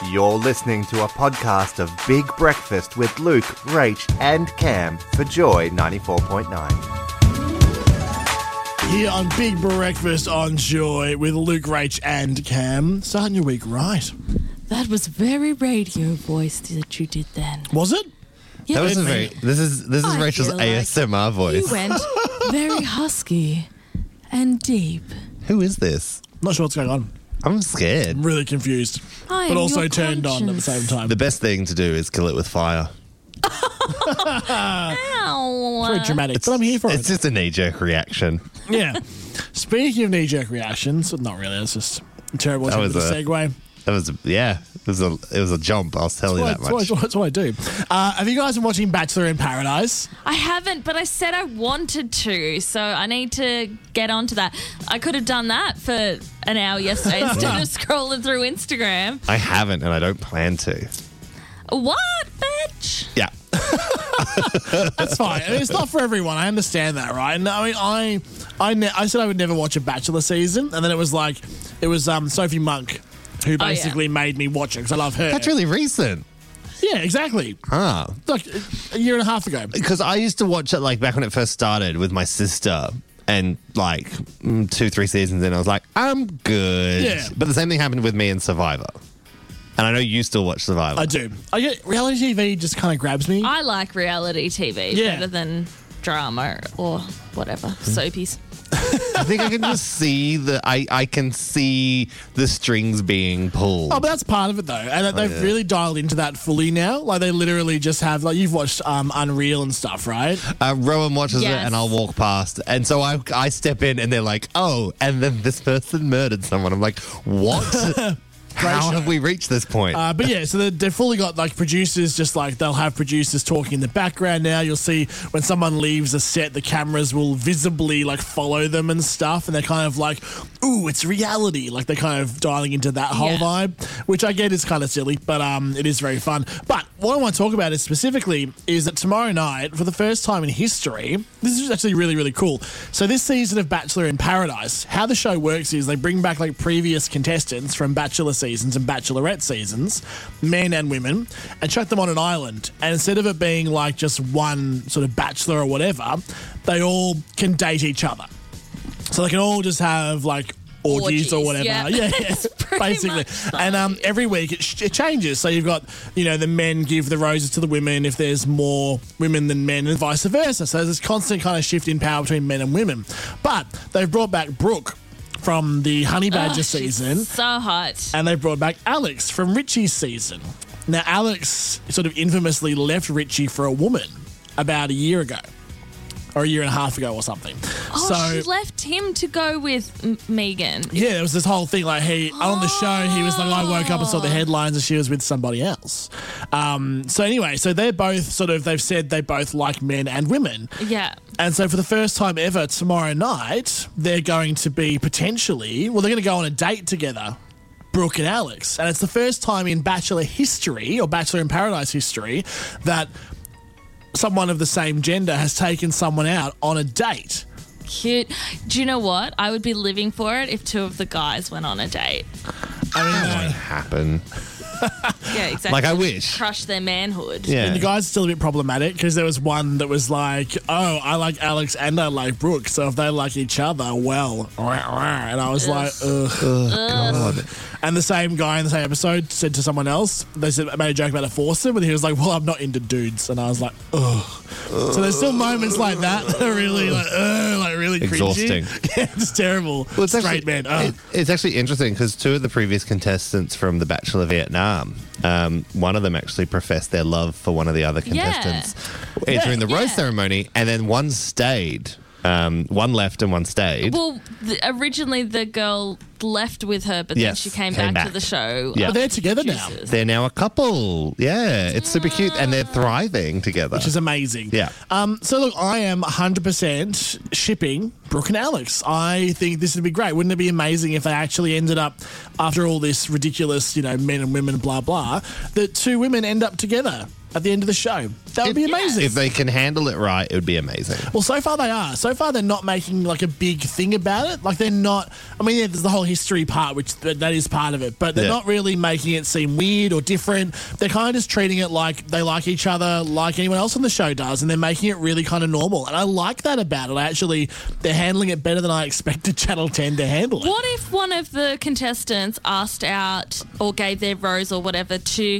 You're listening to a podcast of Big Breakfast with Luke, Rach, and Cam for Joy 94.9. Here on Big Breakfast on Joy with Luke, Rach, and Cam. Starting your week right. That was very radio voice that you did then. Was it? Yeah, That was a very. This is I Rachel's feel like ASMR voice. You went very husky and deep. Who is this? Not sure what's going on. I'm scared. I'm really confused. I But am also your turned on at the same time. The best thing to do is kill it with fire. Ow. Very dramatic, but I'm here for It's it. just a knee-jerk reaction. Yeah. Speaking of knee-jerk reactions, not really, it's just a terrible That was segue. That was it was a jump. I'll tell you that much. That's what I do. Have you guys been watching Bachelor in Paradise? I haven't, but I said I wanted to, so I need to get onto that. I could have done that for an hour yesterday instead of scrolling through Instagram. I haven't, and I don't plan to. What, bitch? Yeah. That's fine. I mean, it's not for everyone. I understand that, right? And I mean, I said I would never watch a Bachelor season, and then it was Sophie Monk who basically made me watch it because I love her. That's really recent. Yeah, exactly. Ah. Like a year and a half ago. Because I used to watch it like back when it first started with my sister, and like 2-3 seasons in, I was like, I'm good. Yeah. But the same thing happened with me in Survivor. And I know you still watch Survivor. I do. I get reality TV just kind of grabs me. I like reality TV better than drama or whatever, soapies. I think I can just see I can see the strings being pulled. Oh, but that's part of it though, and they've really dialed into that fully now. Like they literally just have you've watched Unreal and stuff, right? Rowan watches it Yes. and I'll walk past. And so I step in and they're like, oh, and then this person murdered someone. I'm like, what? How have we reached this point? But yeah, so they've fully got producers, just they'll have producers talking in the background now. You'll see when someone leaves a set, the cameras will visibly follow them and stuff. And they're kind of like, ooh, it's reality. Like they're kind of dialing into that whole vibe, which I get is kind of silly, but it is very fun. But what I want to talk about is specifically is that tomorrow night, for the first time in history, this is actually really, really cool. So this season of Bachelor in Paradise, how the show works is they bring back previous contestants from Bachelor seasons and Bachelorette seasons, men and women, and chuck them on an island. And instead of it being just one sort of bachelor or whatever, they all can date each other. So they can all just have orgies or whatever. Yeah, basically. And every week it changes. So you've got, the men give the roses to the women if there's more women than men and vice versa. So there's this constant kind of shift in power between men and women. But they've brought back Brooke from the Honey Badger season. So hot. And they brought back Alex from Richie's season. Now, Alex sort of infamously left Richie for a woman about a year ago. Or a year and a half ago or something. Oh, she left him to go with Megan. Yeah, there was this whole thing on the show, he was like, I woke up and saw the headlines and she was with somebody else. So anyway, so they're both they've said they both like men and women. Yeah. And so for the first time ever tomorrow night, they're going to be they're going to go on a date together, Brooke and Alex. And it's the first time in Bachelor history, or Bachelor in Paradise history, that someone of the same gender has taken someone out on a date. Cute. Do you know what? I would be living for it if two of the guys went on a date. That won't happen. Yeah, exactly. I wish. Crush their manhood. Yeah. And the guys are still a bit problematic because there was one that was like, oh, I like Alex and I like Brooke, so if they like each other, well, and I was like, ugh. God. And the same guy in the same episode said to someone else, made a joke about a foursome, and he was like, well, I'm not into dudes. And I was like, ugh. So there's still moments like that that are really really Exhausting. cringy. Yeah, it's terrible. Well, it's Straight men. It's actually interesting because two of the previous contestants from The Bachelor Vietnam, one of them actually professed their love for one of the other contestants entering the rose ceremony, and then one stayed. One left and one stayed. Well, originally the girl left with her, but then she came back to the show. Yeah. But they're together now. They're now a couple. Yeah, it's super cute, and they're thriving together. Which is amazing. Yeah. So look, I am 100% shipping Brooke and Alex. I think this would be great. Wouldn't it be amazing if they actually ended up, after all this ridiculous, men and women, blah, blah, that two women end up together? at the end of the show. That would be amazing. If they can handle it right, it would be amazing. Well, so far they are. So far they're not making like a big thing about it. Like they're not. I mean, yeah, there's the whole history part, which that is part of it, but they're not really making it seem weird or different. They're kind of just treating it like they like each other, like anyone else on the show does, and they're making it really kind of normal. And I like that about it. Actually, they're handling it better than I expected Channel 10 to handle it. What if one of the contestants asked out or gave their rose or whatever to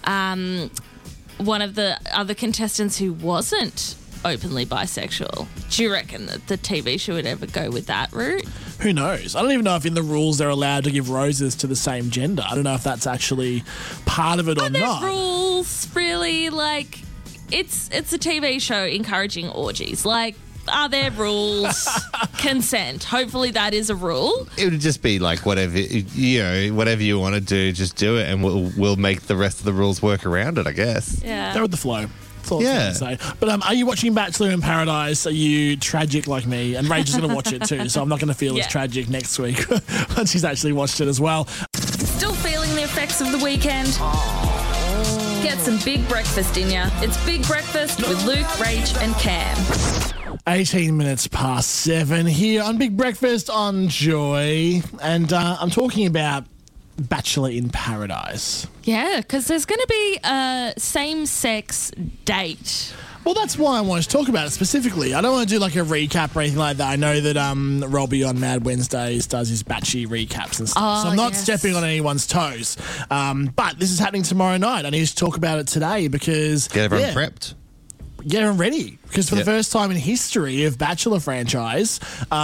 one of the other contestants who wasn't openly bisexual? Do you reckon that the TV show would ever go with that route? Who knows? I don't even know if in the rules they're allowed to give roses to the same gender. I don't know if that's actually part of it or Are there not. rules really? Like, it's a TV show encouraging orgies. Like, are there rules? Consent. Hopefully that is a rule. It would just be like whatever you want to do, just do it, and we'll make the rest of the rules work around it, I guess. Yeah. Go with the flow. That's all I was going to say. But are you watching Bachelor in Paradise? Are you tragic like me? And Rach is going to watch it too, so I'm not going to feel as tragic next week once she's actually watched it as well. Still feeling the effects of the weekend? Get some big breakfast in ya. It's Big Breakfast with Luke, Rach and Cam. 18 minutes past 7 here on Big Breakfast on Joy. And I'm talking about Bachelor in Paradise. Yeah, because there's going to be a same-sex date. Well, that's why I wanted to talk about it specifically. I don't want to do like a recap or anything like that. I know that Robbie on Mad Wednesdays does his batchy recaps and stuff. So I'm not stepping on anyone's toes. But this is happening tomorrow night. I need to talk about it today because... Get everyone prepped. Get them ready, because for the first time in history of Bachelor franchise,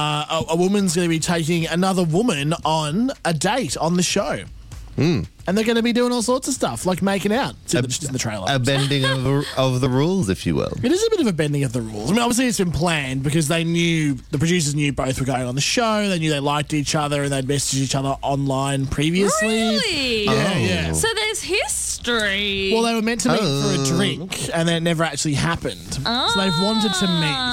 a woman's going to be taking another woman on a date on the show. And they're going to be doing all sorts of stuff, like making out. It's in the trailer. A bending of the rules, if you will. It is a bit of a bending of the rules. I mean, obviously it's been planned because the producers knew both were going on the show. They knew they liked each other and they'd messaged each other online previously. Really? Yeah. So there's history. Well, they were meant to meet for a drink and then it never actually happened. So they've wanted to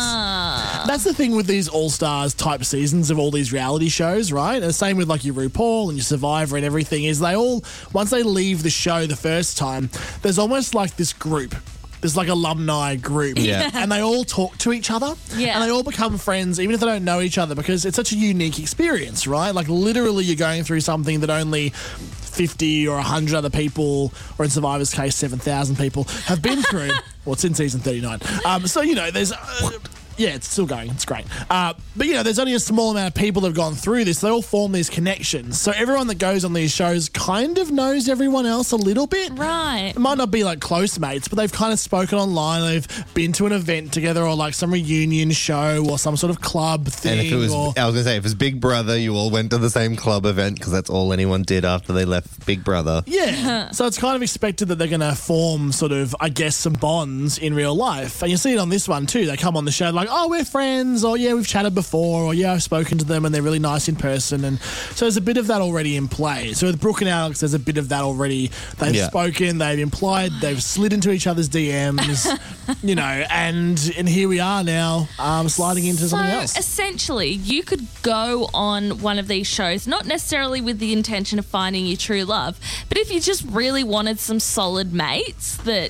meet. That's the thing with these all-stars type seasons of all these reality shows, right? And the same with like your RuPaul and your Survivor and everything is they all, once they leave the show the first time, there's almost like this group. There's like alumni group. Yeah. And they all talk to each other. Yeah. And they all become friends, even if they don't know each other, because it's such a unique experience, right? Like literally you're going through something that only 50 or 100 other people, or in Survivor's case, 7,000 people have been through. Well, it's in season 39. So, there's... yeah, it's still going. It's great. But, there's only a small amount of people that have gone through this. They all form these connections. So everyone that goes on these shows kind of knows everyone else a little bit. Right. It might not be like close mates, but they've kind of spoken online. They've been to an event together or like some reunion show or some sort of club thing. And if it was, I was going to say, if it was Big Brother, you all went to the same club event because that's all anyone did after they left Big Brother. Yeah. So it's kind of expected that they're going to form sort of, I guess, some bonds in real life. And you see it on this one too. They come on the show like, oh, we're friends, or yeah, we've chatted before, or yeah, I've spoken to them and they're really nice in person. And so there's a bit of that already in play. So with Brooke and Alex, there's a bit of that already. They've spoken, they've implied, they've slid into each other's DMs, and here we are now sliding into something else. Essentially, you could go on one of these shows, not necessarily with the intention of finding your true love, but if you just really wanted some solid mates that,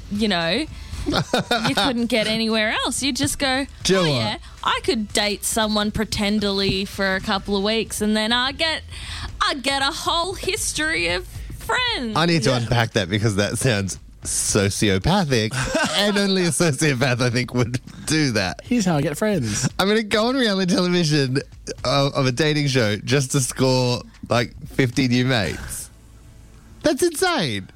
you couldn't get anywhere else. You just go, I could date someone pretendily for a couple of weeks and then I get a whole history of friends. I need to unpack that because that sounds sociopathic and only a sociopath, I think, would do that. Here's how I get friends. I'm going to go on reality television of a dating show just to score like 50 new mates. That's insane.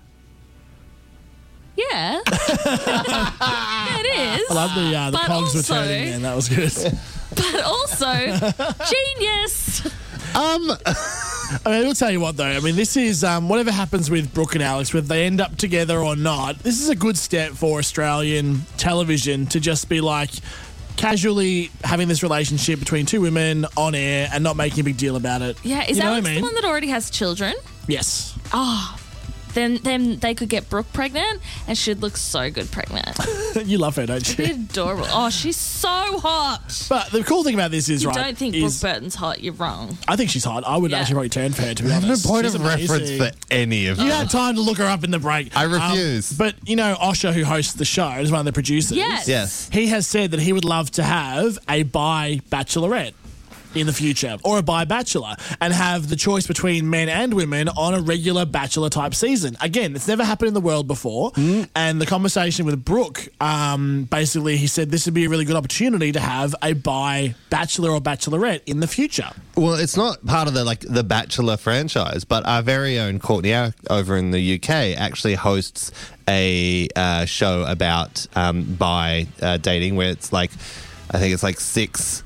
Yeah. It is. I love the cogs were turning there. That was good. But also, genius. I mean, I'll tell you what, though. I mean, this is whatever happens with Brooke and Alex, whether they end up together or not, this is a good step for Australian television to just be like casually having this relationship between two women on air and not making a big deal about it. Yeah, is Alex the one that already has children? Yes. Oh, then they could get Brooke pregnant, and she'd look so good pregnant. You love her, don't Be you? adorable. Oh, she's so hot. But the cool thing about this is, You right, don't think is Brooke Burton's hot? You're wrong. I think she's hot. I would Yeah. actually probably turn for her, to be I have no honest. point She's of amazing. reference for any of You them. had time to look her up in the break. I refuse. But, you know, Osher, who hosts the show, is one of the producers. Yes. Yes. He has said that he would love to have a bi-bachelorette in the future, or a bi-bachelor, and have the choice between men and women on a regular bachelor-type season. Again, it's never happened in the world before, and the conversation with Brooke, basically he said this would be a really good opportunity to have a bi-bachelor or bachelorette in the future. Well, it's not part of the Bachelor franchise, but our very own Courtney Act over in the UK actually hosts a show about bi dating, where it's like, I think it's like 6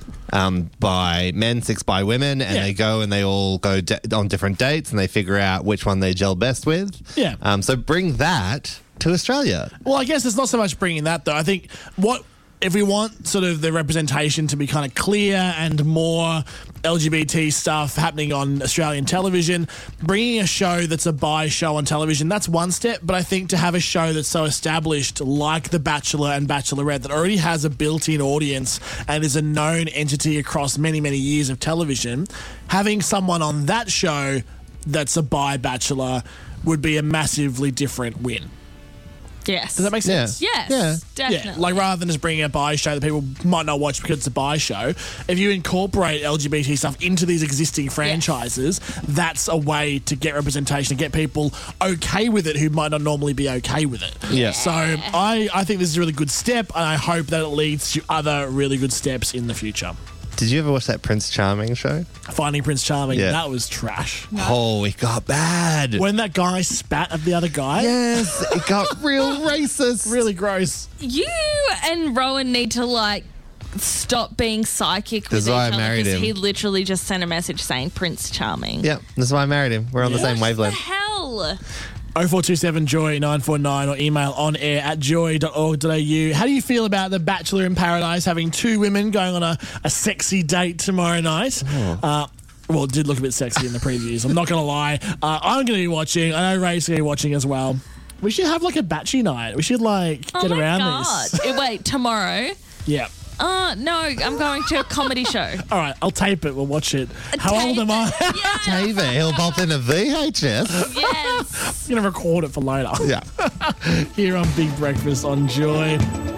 by men, 6 by women, and Yeah. they go and they all go on different dates and they figure out which one they gel best with. Yeah. So bring that to Australia. Well, I guess it's not so much bringing that, though. I think if we want sort of the representation to be kind of clear and more LGBT stuff happening on Australian television, bringing a show that's a bi show on television, that's one step. But I think to have a show that's so established like The Bachelor and Bachelorette that already has a built-in audience and is a known entity across many, many years of television, having someone on that show that's a bi bachelor would be a massively different win. Yes. Does that make sense? Yes. Yeah. Definitely. Yeah, like rather than just bringing a bi show that people might not watch because it's a bi show, if you incorporate LGBT stuff into these existing franchises, that's a way to get representation, to get people okay with it who might not normally be okay with it. Yeah. So I think this is a really good step, and I hope that it leads to other really good steps in the future. Did you ever watch that Prince Charming show? Finding Prince Charming, Yeah. that was trash. Oh, it got bad. When that guy spat at the other guy, Yes, it got real racist. really gross. You and Rowan need to stop being psychic That's with why I each other, married 'cause him. he literally just sent a message saying Prince Charming. Yeah, that's why I married him. We're on the same What wavelength. the hell? 0427 Joy 949 or email onair@joy.org.au. How do you feel about The Bachelor in Paradise having 2 women going on a sexy date tomorrow night? Well, it did look a bit sexy in the previews. I'm not going to lie. I'm going to be watching. I know Ray's going to be watching as well. We should have like a batchy night. We should get Oh my around God. this. Wait, tomorrow? Yeah. No, I'm going to a comedy show. All right, I'll tape it. We'll watch it. How old am I? David, he'll pop in a VHS. Yes. I'm going to record it for later. Yeah. Here on Big Breakfast on Joy.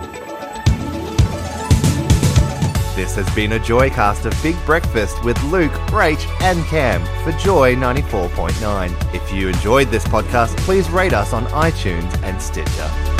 This has been a Joycast of Big Breakfast with Luke, Rach and Cam for Joy 94.9. If you enjoyed this podcast, please rate us on iTunes and Stitcher.